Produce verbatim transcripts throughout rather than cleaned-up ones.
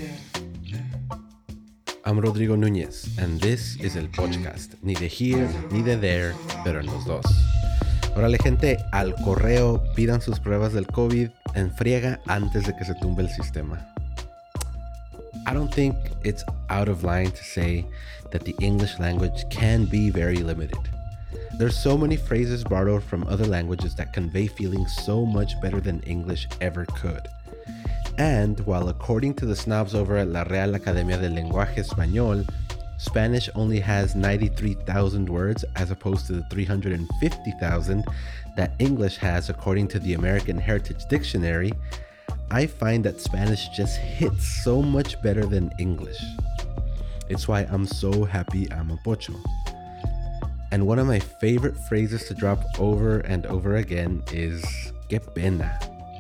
I'm Rodrigo Núñez, and this is el podcast. Ni de here, ni de there, pero en los dos. Órale, gente, al correo, pidan sus pruebas del COVID en friega antes de que se tumbe el sistema. I don't think it's out of line to say that the English language can be very limited. There's so many phrases borrowed from other languages that convey feelings so much better than English ever could. And while according to the snobs over at La Real Academia del Lenguaje Español, Spanish only has ninety-three thousand words as opposed to the three hundred fifty thousand that English has according to the American Heritage Dictionary, I find that Spanish just hits so much better than English. It's why I'm so happy I'm a pocho. And one of my favorite phrases to drop over and over again is que pena.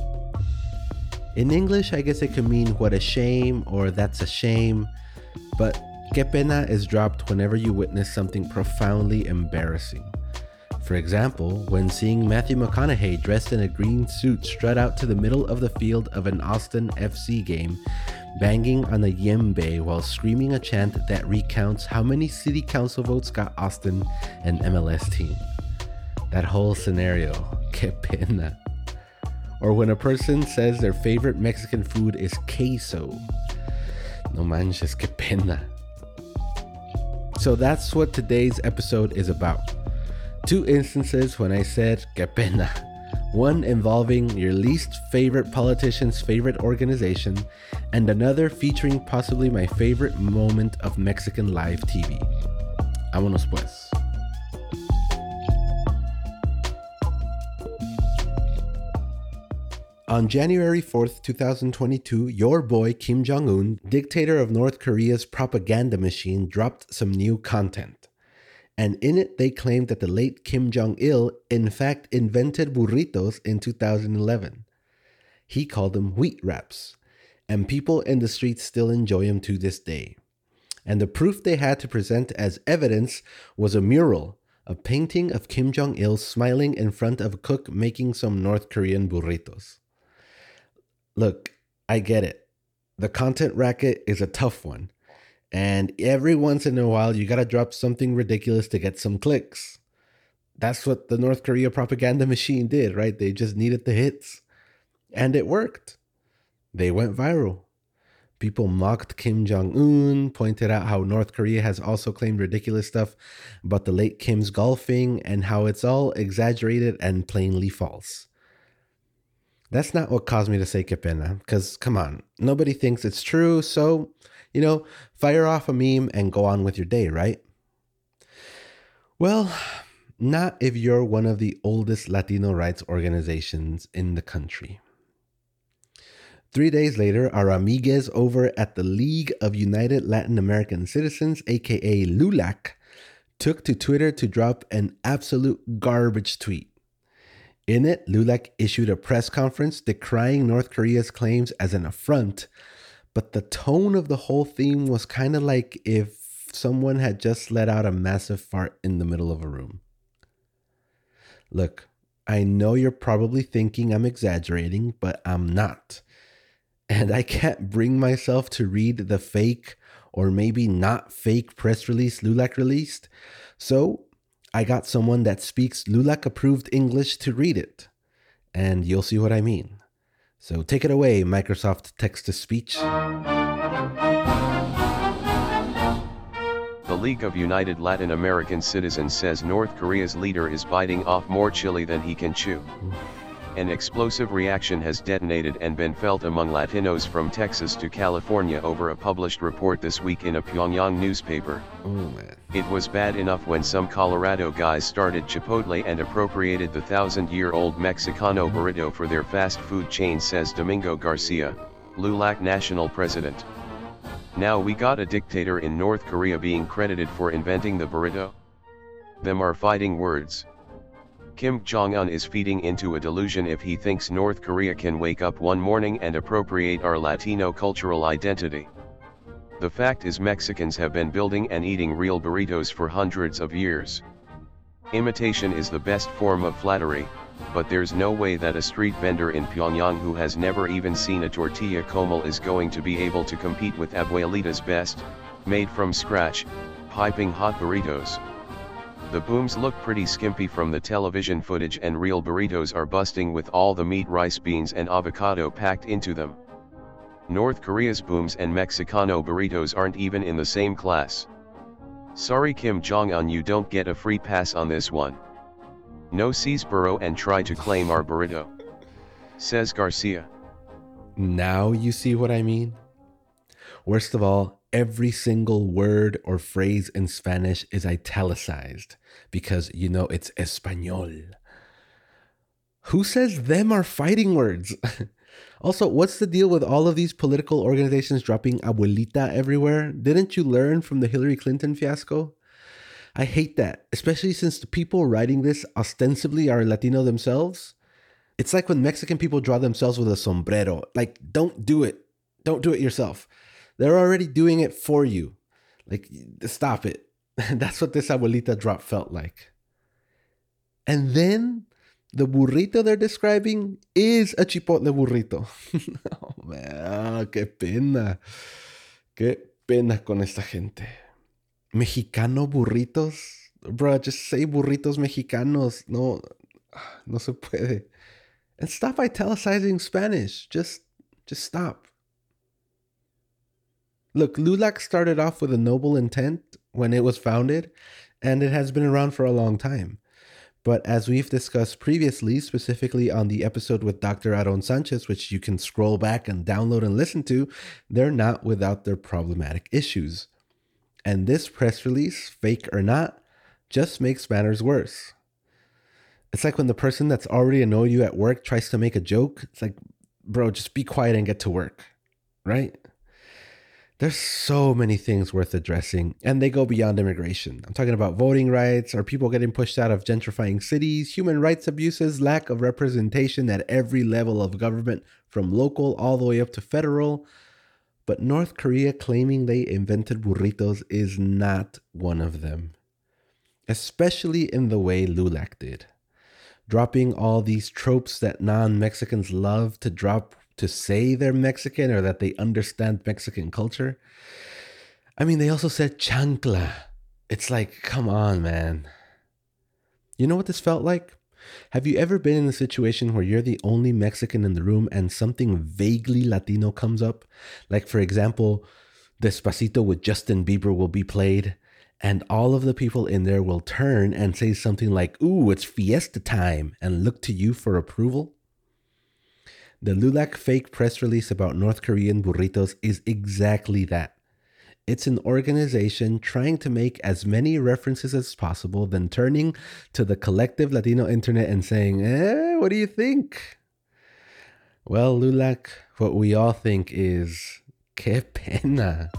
In English, I guess it could mean what a shame or that's a shame, but que pena is dropped whenever you witness something profoundly embarrassing. For example, when seeing Matthew McConaughey dressed in a green suit strut out to the middle of the field of an Austin F C game, banging on a yembe while screaming a chant that recounts how many city council votes got Austin an M L S team. That whole scenario, que pena. Or when a person says their favorite Mexican food is queso. No manches, que pena. So that's what today's episode is about. Two instances when I said que pena. One involving your least favorite politician's favorite organization, and another featuring possibly my favorite moment of Mexican live T V. Vámonos pues. On January fourth, twenty twenty-two, your boy Kim Jong-un, dictator of North Korea's propaganda machine, dropped some new content. And in it, they claimed that the late Kim Jong-il, in fact, invented burritos in two thousand eleven. He called them wheat wraps, and people in the streets still enjoy them to this day. And the proof they had to present as evidence was a mural, a painting of Kim Jong-il smiling in front of a cook making some North Korean burritos. Look, I get it. The content racket is a tough one. And every once in a while, you gotta drop something ridiculous to get some clicks. That's what the North Korea propaganda machine did, right? They just needed the hits. And it worked. They went viral. People mocked Kim Jong-un, pointed out how North Korea has also claimed ridiculous stuff about the late Kim's golfing and how it's all exaggerated and plainly false. That's not what caused me to say que pena, because come on, nobody thinks it's true, so, you know, fire off a meme and go on with your day, right? Well, not if you're one of the oldest Latino rights organizations in the country. Three days later, our amigues over at the League of United Latin American Citizens, aka LULAC, took to Twitter to drop an absolute garbage tweet. In it, LULAC issued a press conference decrying North Korea's claims as an affront, but the tone of the whole theme was kind of like if someone had just let out a massive fart in the middle of a room. Look, I know you're probably thinking I'm exaggerating, but I'm not. And I can't bring myself to read the fake or maybe not fake press release LULAC released, so I got someone that speaks LULAC-approved English to read it, and you'll see what I mean. So take it away, Microsoft Text-to-Speech. The League of United Latin American Citizens says North Korea's leader is biting off more chili than he can chew. An explosive reaction has detonated and been felt among Latinos from Texas to California over a published report this week in a Pyongyang newspaper. Oh, man. It was bad enough when some Colorado guys started Chipotle and appropriated the thousand-year-old Mexicano burrito for their fast food chain, says Domingo Garcia, LULAC national president. Now we got a dictator in North Korea being credited for inventing the burrito? Them are fighting words. Kim Jong-un is feeding into a delusion if he thinks North Korea can wake up one morning and appropriate our Latino cultural identity. The fact is, Mexicans have been building and eating real burritos for hundreds of years. Imitation is the best form of flattery, but there's no way that a street vendor in Pyongyang who has never even seen a tortilla comal is going to be able to compete with Abuelita's best, made from scratch, piping hot burritos. The booms look pretty skimpy from the television footage, and real burritos are busting with all the meat, rice, beans and avocado packed into them. North Korea's booms and Mexicano burritos aren't even in the same class. Sorry Kim Jong-un, you don't get a free pass on this one. No, seize burro and try to claim our burrito, says Garcia. Now you see what I mean? Worst of all, every single word or phrase in Spanish is italicized because, you know, it's Español. Who says them are fighting words? Also, what's the deal with all of these political organizations dropping abuelita everywhere? Didn't you learn from the Hillary Clinton fiasco? I hate that, especially since the people writing this ostensibly are Latino themselves. It's like when Mexican people draw themselves with a sombrero. Like, don't do it. Don't do it yourself. They're already doing it for you. Like, stop it. That's what this abuelita drop felt like. And then the burrito they're describing is a chipotle burrito. Oh, man, qué pena. Qué pena con esta gente. Mexicano burritos? Bro, just say burritos mexicanos. No, no se puede. And stop italicizing Spanish. Just, just stop. Look, LULAC started off with a noble intent when it was founded, and it has been around for a long time. But as we've discussed previously, specifically on the episode with Doctor Aaron Sanchez, which you can scroll back and download and listen to, they're not without their problematic issues. And this press release, fake or not, just makes matters worse. It's like when the person that's already annoyed you at work tries to make a joke. It's like, bro, just be quiet and get to work, right? There's so many things worth addressing, and they go beyond immigration. I'm talking about voting rights, or people getting pushed out of gentrifying cities, human rights abuses, lack of representation at every level of government, from local all the way up to federal. But North Korea claiming they invented burritos is not one of them. Especially in the way LULAC did. Dropping all these tropes that non-Mexicans love to drop to say they're Mexican or that they understand Mexican culture. I mean, they also said chancla. It's like, come on, man. You know what this felt like? Have you ever been in a situation where you're the only Mexican in the room and something vaguely Latino comes up? Like, for example, Despacito with Justin Bieber will be played, and all of the people in there will turn and say something like, ooh, it's fiesta time, and look to you for approval? The LULAC fake press release about North Korean burritos is exactly that. It's an organization trying to make as many references as possible, then turning to the collective Latino internet and saying, eh, what do you think? Well, LULAC, what we all think is, qué pena.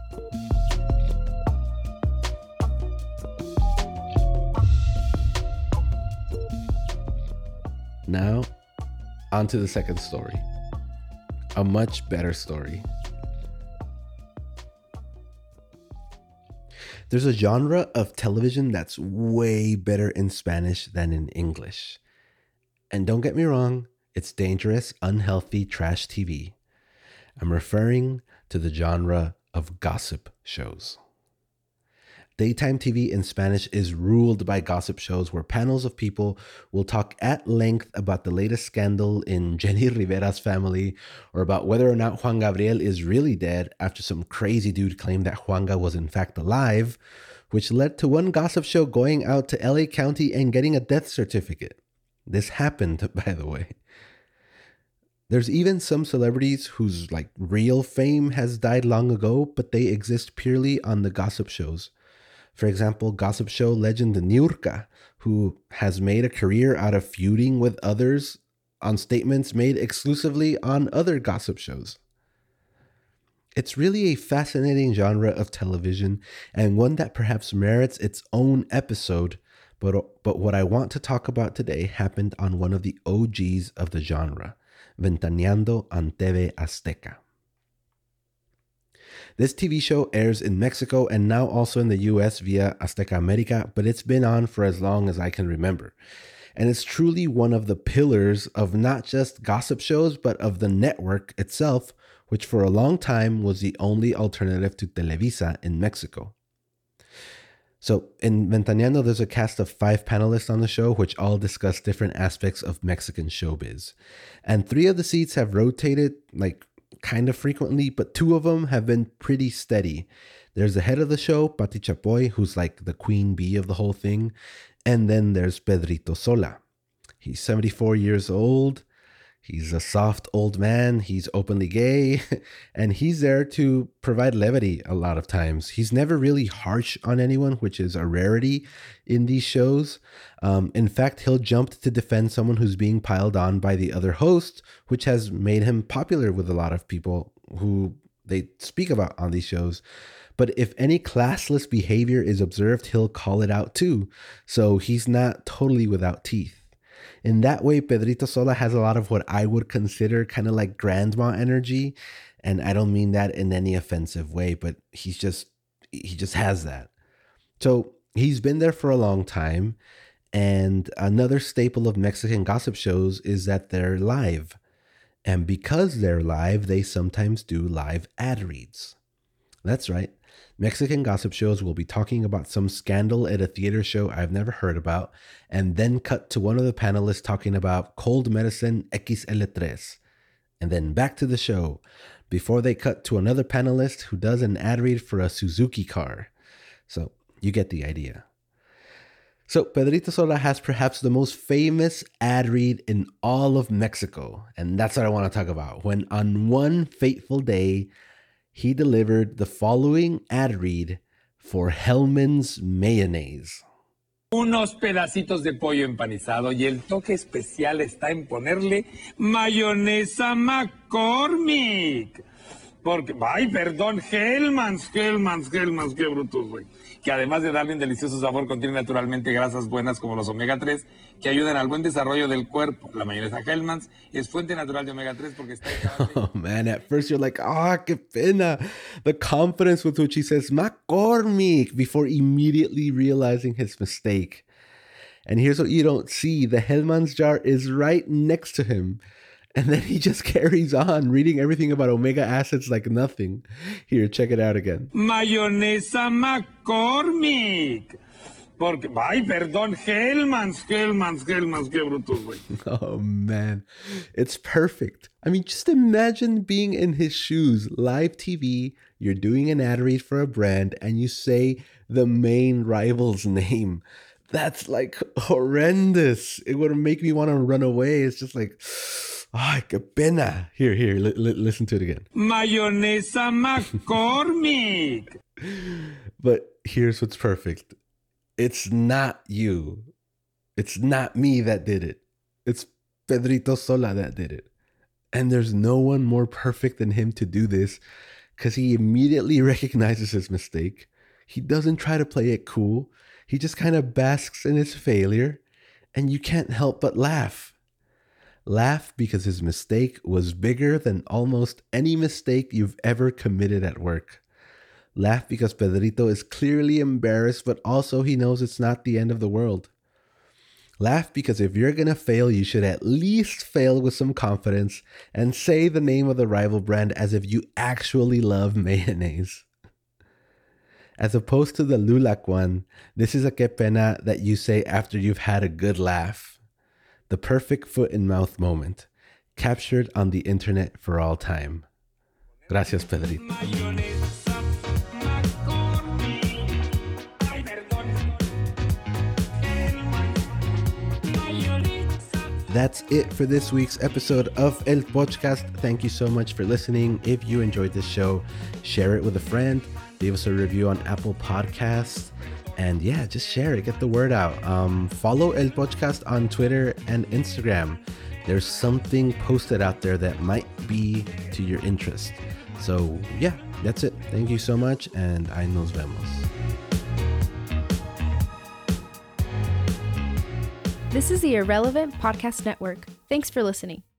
Now, on to the second story. A much better story. There's a genre of television that's way better in Spanish than in English. And don't get me wrong, it's dangerous, unhealthy trash T V. I'm referring to the genre of gossip shows. Daytime T V in Spanish is ruled by gossip shows where panels of people will talk at length about the latest scandal in Jenny Rivera's family, or about whether or not Juan Gabriel is really dead after some crazy dude claimed that Juanga was in fact alive, which led to one gossip show going out to L A County and getting a death certificate. This happened, by the way. There's even some celebrities whose like real fame has died long ago, but they exist purely on the gossip shows. For example, gossip show legend Niurka, who has made a career out of feuding with others on statements made exclusively on other gossip shows. It's really a fascinating genre of television, and one that perhaps merits its own episode, but, but what I want to talk about today happened on one of the O Gs of the genre, Ventaneando on T V Azteca. This T V show airs in Mexico and now also in the U S via Azteca America, but it's been on for as long as I can remember. And it's truly one of the pillars of not just gossip shows, but of the network itself, which for a long time was the only alternative to Televisa in Mexico. So in Ventaneando, there's a cast of five panelists on the show, which all discuss different aspects of Mexican showbiz. And three of the seats have rotated like kind of frequently, but two of them have been pretty steady. There's the head of the show, Pati Chapoy, who's like the queen bee of the whole thing. And then there's Pedrito Sola. He's seventy-four years old. He's a soft old man. He's openly gay. And he's there to provide levity a lot of times. He's never really harsh on anyone, which is a rarity in these shows. Um, in fact, he'll jump to defend someone who's being piled on by the other host, which has made him popular with a lot of people who they speak about on these shows. But if any classless behavior is observed, he'll call it out too. So he's not totally without teeth. In that way, Pedrito Sola has a lot of what I would consider kind of like grandma energy. And I don't mean that in any offensive way, but he's just, he just has that. So he's been there for a long time. And another staple of Mexican gossip shows is that they're live. And because they're live, they sometimes do live ad reads. That's right. Mexican gossip shows will be talking about some scandal at a theater show I've never heard about, and then cut to one of the panelists talking about cold medicine X L three. And then back to the show, before they cut to another panelist who does an ad read for a Suzuki car. So you get the idea. So Pedrito Sola has perhaps the most famous ad read in all of Mexico, and that's what I want to talk about. When on one fateful day, he delivered the following ad read for Hellmann's Mayonnaise. Unos pedacitos de pollo empanizado y el toque especial está en ponerle mayonesa McCormick. Porque, ay, perdón, Hellmann's, Hellmann's, Hellmann's, qué brutos, güey. Que además de darle un delicioso sabor, contiene naturalmente grasas buenas como los omega tres, que ayudan al buen desarrollo del cuerpo. La mayonesa Hellmann's es fuente natural de omega tres porque está... Oh, man, at first you're like, ah, oh, qué pena. The confidence with which he says McCormick before immediately realizing his mistake. And here's what you don't see. The Hellmann's jar is right next to him. And then he just carries on reading everything about omega acids like nothing. Here, check it out again. Mayonesa McCormick. Porque, ay, perdón, Hellmann's, Hellmann's, Hellmann's, qué brutos, güey. Oh, man. It's perfect. I mean, just imagine being in his shoes, live T V, you're doing an ad read for a brand, and you say the main rival's name. That's like horrendous. It would make me want to run away. It's just like... Ay, qué pena. Here, here, li- li- listen to it again. Mayonesa McCormick. But here's what's perfect. It's not you. It's not me that did it. It's Pedrito Sola that did it. And there's no one more perfect than him to do this because he immediately recognizes his mistake. He doesn't try to play it cool. He just kind of basks in his failure. And you can't help but laugh. Laugh because his mistake was bigger than almost any mistake you've ever committed at work. Laugh because Pedrito is clearly embarrassed, but also he knows it's not the end of the world. Laugh because if you're going to fail, you should at least fail with some confidence and say the name of the rival brand as if you actually love mayonnaise. As opposed to the Lulac one, this is a que pena that you say after you've had a good laugh. The perfect foot in mouth moment, captured on the internet for all time. Gracias, Pedrito. That's it for this week's episode of El Podcast. Thank you so much for listening. If you enjoyed this show, share it with a friend. Leave us a review on Apple Podcasts. And yeah, just share it. Get the word out. Um, follow El Podcast on Twitter and Instagram. There's something posted out there that might be to your interest. So yeah, that's it. Thank you so much. And ahí nos vemos. This is the Irrelevant Podcast Network. Thanks for listening.